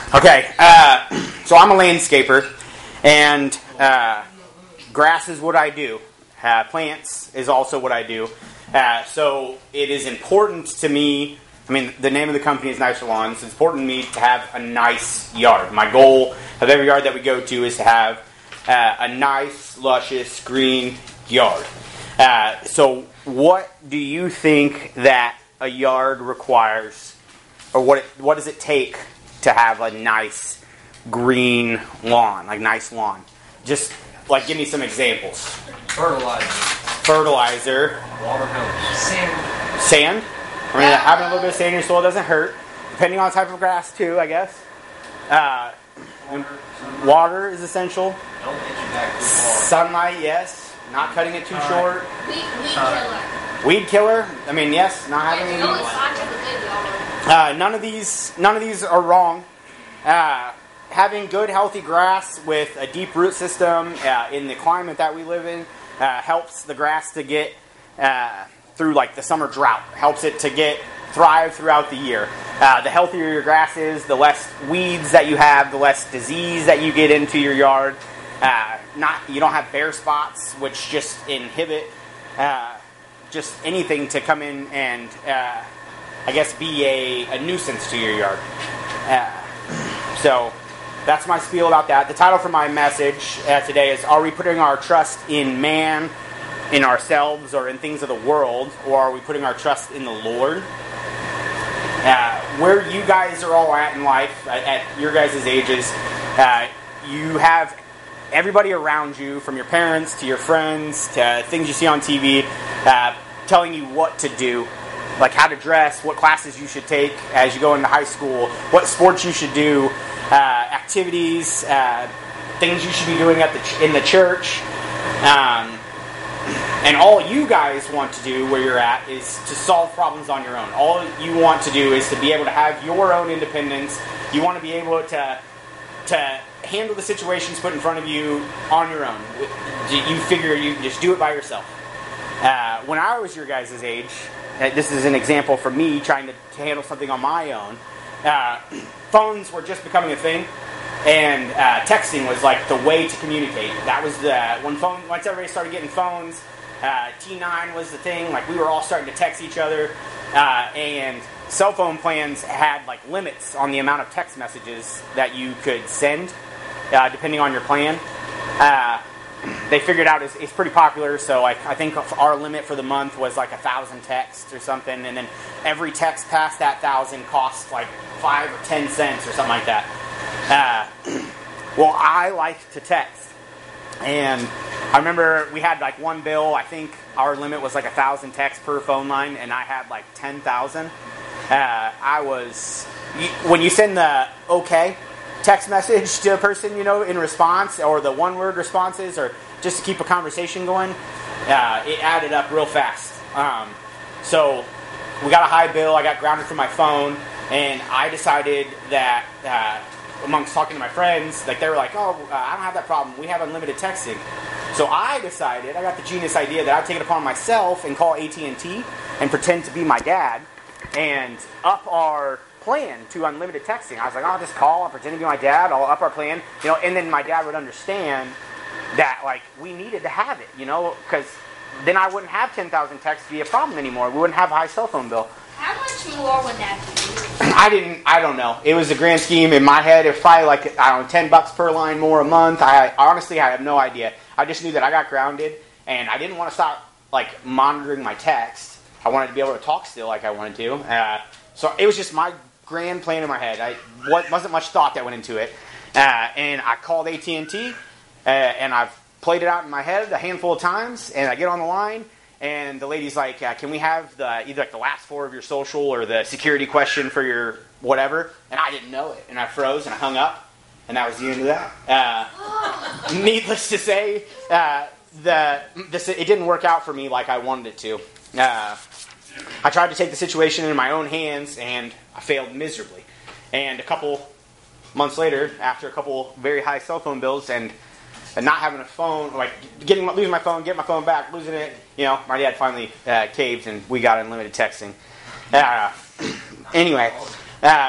Okay, so I'm a landscaper, and grass is what I do. Plants is also what I do. So it is important to me. I mean, the name of the company is Nicer Lawns. It's important to me to have a nice yard. My goal of every yard that we go to is to have a nice, luscious, green yard. So what do you think that a yard requires, or what does it take to have a nice green lawn, like nice lawn? Just like give me some examples. Fertilizer. Water helps. Sand. I mean, having a little bit of sand in your soil doesn't hurt. Depending on the type of grass too, I guess. Water is essential. Don't get you back too far. Sunlight, yes. Not cutting it too short. Weed killer. Weed killer. I mean, yes. Not having It's weeds. always hot to the good yard. None of these are wrong. Having good, healthy grass with a deep root system in the climate that we live in helps the grass to get through like the summer drought. Helps it to thrive throughout the year. The healthier your grass is, the less weeds that you have, the less disease that you get into your yard. You don't have bare spots, which just inhibit just anything to come in and I guess be a nuisance to your yard. So that's my spiel about that. The title for my message today is, are we putting our trust in man, in ourselves, or in things of the world, or are we putting our trust in the Lord? Where you guys are all at in life, at your guys' ages, you have everybody around you, from your parents to your friends to things you see on TV, telling you what to do, like how to dress, what classes you should take as you go into high school, what sports you should do, activities, things you should be doing in the church. And all you guys want to do where you're at is to solve problems on your own. All you want to do is to be able to have your own independence. You want to be able to handle the situations put in front of you on your own. You figure you just do it by yourself. When I was your guys' age, this is an example for me trying to handle something on my own. Phones were just becoming a thing, and texting was like the way to communicate. That was once everybody started getting phones, T9 was the thing. Like we were all starting to text each other, and cell phone plans had like limits on the amount of text messages that you could send, depending on your plan. They figured out it's pretty popular, so like I think our limit for the month was like 1,000 texts or something, and then every text past that 1,000 cost like 5 or 10 cents or something like that. Well, I like to text, and I remember we had like one bill. I think our limit was like 1,000 texts per phone line, and I had like 10,000. When you send the okay text message to a person, in response, or the one-word responses, or just to keep a conversation going, it added up real fast. So we got a high bill. I got grounded from my phone, and I decided that amongst talking to my friends, like they were like, I don't have that problem. We have unlimited texting. So I decided, I got the genius idea that I'd take it upon myself and call AT&T and pretend to be my dad and up our plan to unlimited texting. I was like, I'll just call and pretend to be my dad. I'll up our plan, and then my dad would understand that like we needed to have it, because then I wouldn't have 10,000 texts be a problem anymore. We wouldn't have a high cell phone bill. How much more would that be? I don't know. It was a grand scheme in my head. It was probably like, $10 per line more a month. Honestly, I have no idea. I just knew that I got grounded, and I didn't want to stop like monitoring my text. I wanted to be able to talk still like I wanted to. So it was just my grand plan in my head. Wasn't much thought that went into it. And I called AT&T, and I've played it out in my head a handful of times, and I get on the line, and the lady's like, can we have either like the last four of your social or the security question for your whatever? And I didn't know it, and I froze, and I hung up, and that was the end of that. Needless to say, it didn't work out for me like I wanted it to. I tried to take the situation in my own hands, and I failed miserably. And a couple months later, after a couple very high cell phone bills and not having a phone, like losing my phone, getting my phone back, losing it, my dad finally caved, and we got unlimited texting. Anyway,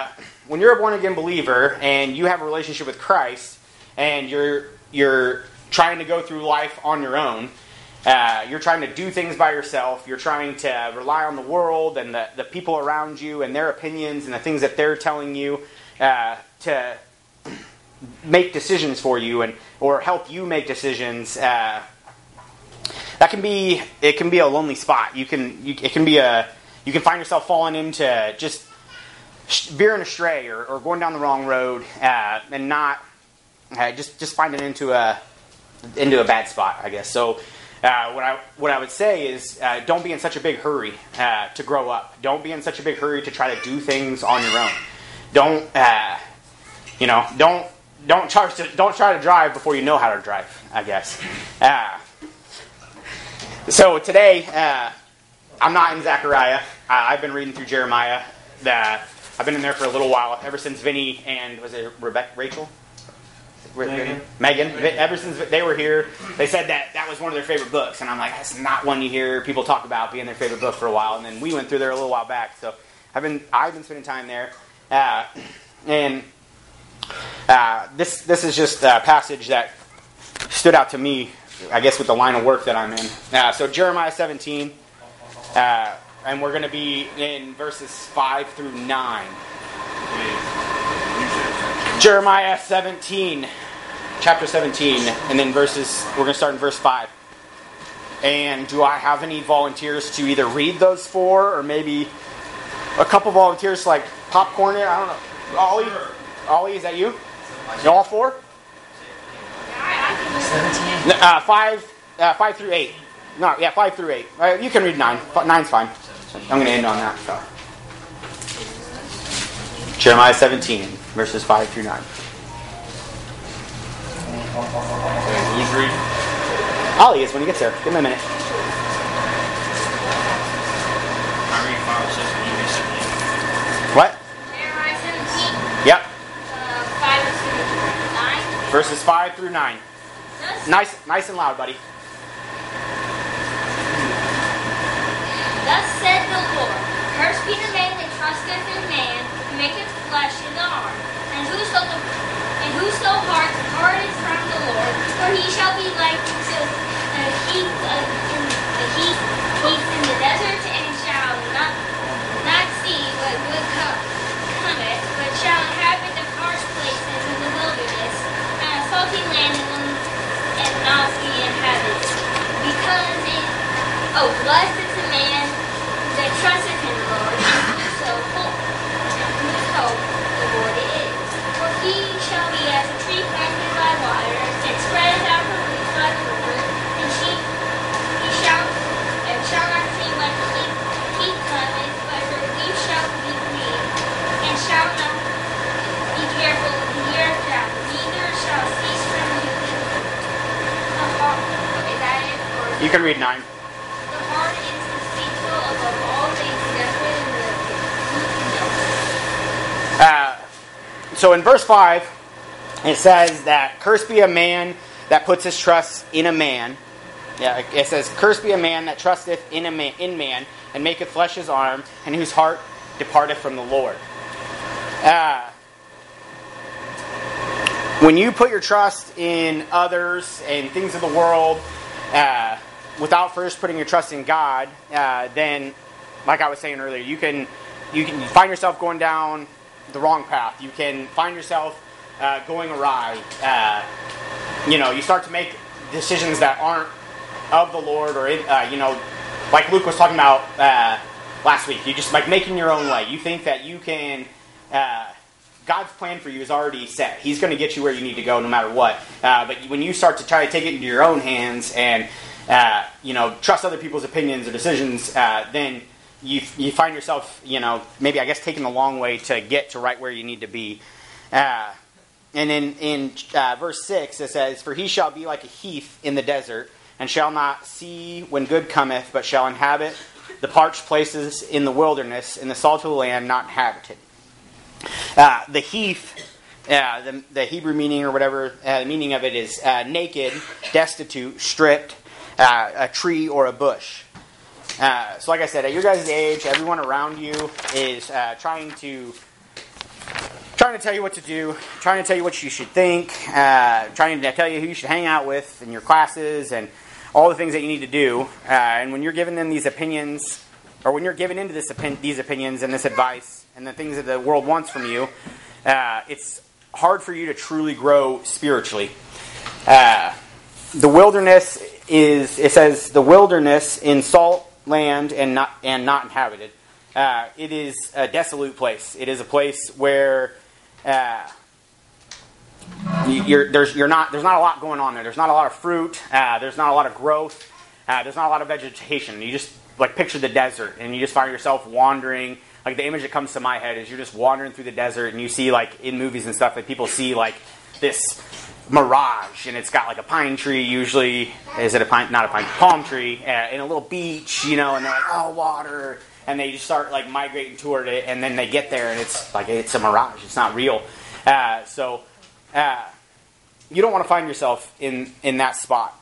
when you're a born again believer and you have a relationship with Christ and you're trying to go through life on your own, you're trying to do things by yourself, you're trying to rely on the world and the people around you and their opinions and the things that they're telling you to make decisions for you or help you make decisions, it can be a lonely spot. You can find yourself falling into just veering astray or going down the wrong road and not just finding into a bad spot, I guess. So what I would say is don't be in such a big hurry to grow up. Don't be in such a big hurry to try to do things on your own. Don't try to drive before you know how to drive, I guess. So today, I'm not in Zechariah. I've been reading through Jeremiah. I've been in there for a little while, ever since Vinny and, was it Rachel? Megan. Ever since they were here, they said that was one of their favorite books. And I'm like, that's not one you hear people talk about being their favorite book for a while. And then we went through there a little while back. So I've been spending time there. This is just a passage that stood out to me, I guess, with the line of work that I'm in. So Jeremiah 17, and we're going to be in verses 5 through 9. Jeremiah 17, chapter 17, and then we're going to start in verse 5. And do I have any volunteers to either read those four, or maybe a couple volunteers to, like, popcorn it? I don't know. Ollie, is that you? All four? 17. 5 through 8. No, yeah, 5 through 8. You can read 9. 9's fine. I'm going to end on that. So. Jeremiah 17, verses 5 through 9. Who's reading? Ollie is when he gets there. Give him a minute. I'm reading 5 or 6 and you read 17. What? Jeremiah 17, Yep. 5 through 9. Verses 5 through 9. Nice and loud, buddy. Thus said the Lord, cursed be the man that trusteth in man, and maketh flesh his arm, and whoso heart departeth from the Lord, for he shall be like to the heath in the desert, and shall not see what good cometh, but shall inhabit the harsh places in the wilderness, and a salty land and not be inhabited. Blessed is the man that trusteth in the Lord, and whose hope the Lord is. For he shall be as a tree planted by water, and spreadeth out her roots by the river, and he shall not see when heat cometh, but her leaves shall be green, and shall not be careful of the year drought, neither shall cease from yielding. Is that it? Or You can read 9. the heart is deceitful above all things, desperate and So in verse 5, it says that cursed be a man that puts his trust in a man. Yeah, it says, cursed be a man that trusteth in man, and maketh flesh his arm, and whose heart departeth from the Lord. When you put your trust in others and things of the world, without first putting your trust in God, then, like I was saying earlier, you can find yourself going down the wrong path. You can find yourself going awry. You start to make decisions that aren't of the Lord, or like Luke was talking about last week. You just like making your own way. You think that you can. God's plan for you is already set. He's going to get you where you need to go, no matter what. But when you start to try to take it into your own hands and trust other people's opinions or decisions, then you find yourself, maybe I guess taking the long way to get to right where you need to be. And in verse 6 it says, "For he shall be like a heath in the desert, and shall not see when good cometh, but shall inhabit the parched places in the wilderness, in the salt of the land not inhabited." The heath, the Hebrew meaning or whatever, the meaning of it is naked, destitute, stripped, a tree or a bush. So like I said, at your guys' age, everyone around you is trying to trying to tell you what to do, trying to tell you what you should think, trying to tell you who you should hang out with in your classes and all the things that you need to do. And when you're giving them these opinions, or when you're giving into these opinions and this advice and the things that the world wants from you, it's hard for you to truly grow spiritually. The wilderness it says, the wilderness in salt land and not inhabited. It is a desolate place. It is a place where there's not a lot going on there. There's not a lot of fruit. There's not a lot of growth. There's not a lot of vegetation. You just picture the desert, and you just find yourself wandering. Like, the image that comes to my head is you're just wandering through the desert, and you see, in movies and stuff, people see this mirage, and it's got a pine tree. Usually, is it a pine? Not a pine, palm tree, and a little beach, and they're like, oh, water. And they just start migrating toward it, and then they get there, and it's a mirage. It's not real. So you don't want to find yourself in that spot.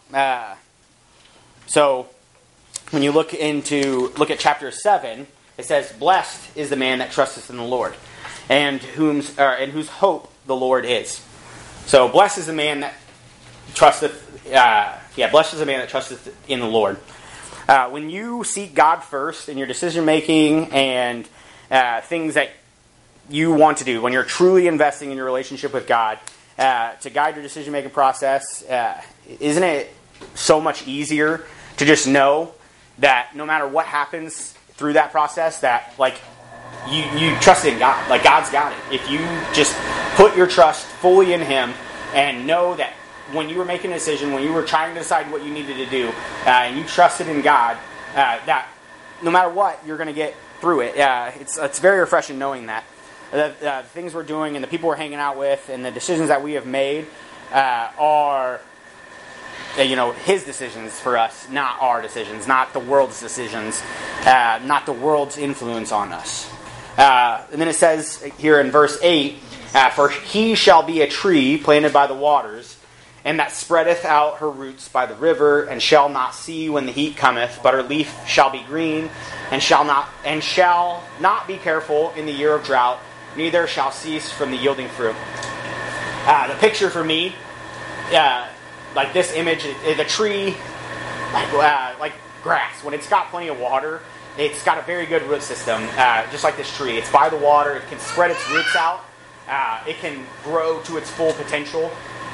So when you look at chapter 7, it says, "Blessed is the man that trusteth in the Lord, and whose hope the Lord is." So blessed is the man that trusteth. Blessed is the man that trusteth in the Lord. When you seek God first in your decision making and things that you want to do, when you're truly investing in your relationship with God to guide your decision making process, isn't it so much easier to just know that no matter what happens through that process, that you trust in God, God's got it. If you just put your trust fully in Him and know that when you were making a decision, when you were trying to decide what you needed to do, and you trusted in God, that no matter what, you're going to get through it. It's very refreshing knowing that. The things we're doing and the people we're hanging out with and the decisions that we have made are His decisions for us, not our decisions, not the world's decisions, not the world's influence on us. And then it says here in verse 8, "For he shall be a tree planted by the waters, and that spreadeth out her roots by the river, and shall not see when the heat cometh, but her leaf shall be green, and shall not be careful in the year of drought, neither shall cease from the yielding fruit." The picture for me, this image, the tree, like grass, when it's got plenty of water, it's got a very good root system, just like this tree. It's by the water, it can spread its roots out, it can grow to its full potential.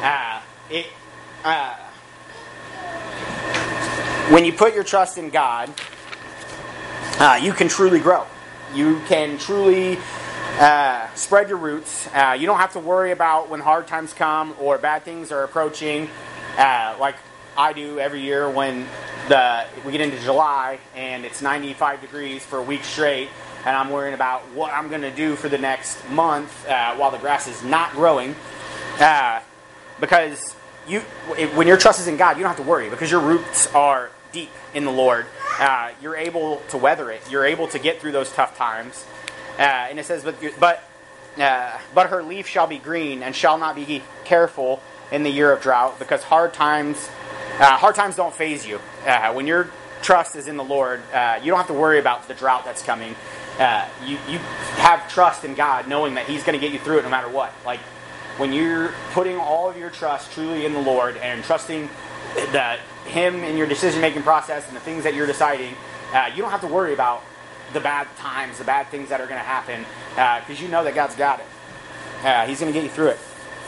When you put your trust in God, you can truly grow. You can truly spread your roots. You don't have to worry about when hard times come or bad things are approaching, like I do every year when we get into July and it's 95 degrees for a week straight, and I'm worrying about what I'm going to do for the next month while the grass is not growing. Because when your trust is in God, you don't have to worry because your roots are deep in the Lord. You're able to weather it. You're able to get through those tough times. And it says, but her leaf shall be green and shall not be careful in the year of drought, because hard times don't faze you. When your trust is in the Lord, you don't have to worry about the drought that's coming. You have trust in God, knowing that He's going to get you through it no matter what. When you're putting all of your trust truly in the Lord and trusting Him in your decision-making process and the things that you're deciding, you don't have to worry about the bad times, the bad things that are going to happen, because you know that God's got it. He's going to get you through it.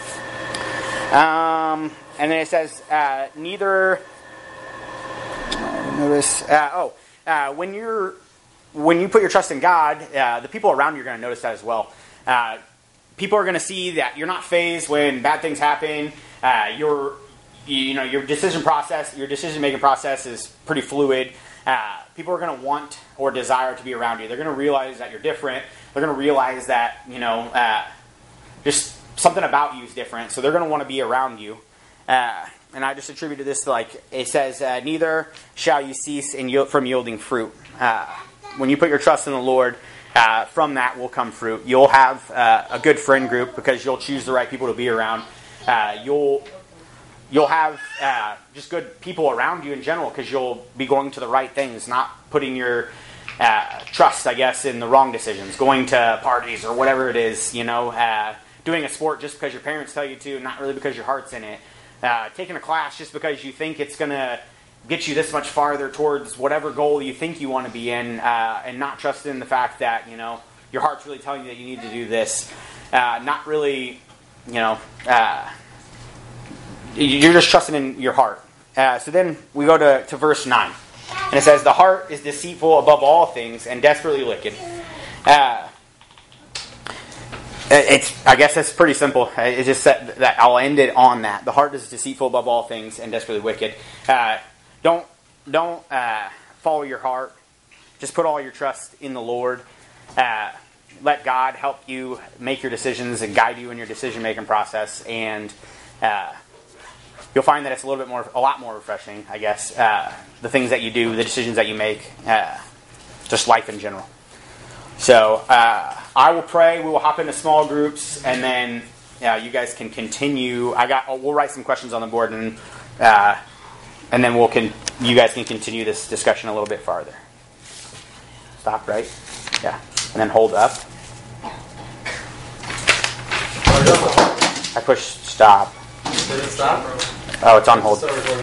And then it says, when you put your trust in God, the people around you are going to notice that as well. People are going to see that you're not fazed when bad things happen. Your decision-making process is pretty fluid. People are going to want or desire to be around you. They're going to realize that you're different. They're going to realize that, just something about you is different. So they're going to want to be around you. And I just attributed this to, it says, neither shall you cease from yielding fruit. When you put your trust in the Lord, from that will come fruit. You'll have a good friend group because you'll choose the right people to be around. You'll have just good people around you in general because you'll be going to the right things, not putting your trust, I guess, in the wrong decisions, going to parties or whatever it is, doing a sport just because your parents tell you to, not really because your heart's in it, taking a class just because you think it's going to get you this much farther towards whatever goal you think you want to be in, and not trusting in the fact that, your heart's really telling you that you need to do this. Not really, you're just trusting in your heart. So then we go to verse 9. And it says, the heart is deceitful above all things and desperately wicked. I guess that's pretty simple. It just said that I'll end it on that. The heart is deceitful above all things and desperately wicked. Don't follow your heart. Just put all your trust in the Lord. Let God help you make your decisions and guide you in your decision-making process. And you'll find that it's a lot more refreshing, I guess. The things that you do, the decisions that you make, just life in general. So I will pray. We will hop into small groups, and then you guys can continue. We'll write some questions on the board, and then you guys can continue this discussion a little bit farther. Stop, right? Yeah, and then hold up. I pushed stop. Did it stop? Oh, it's on hold.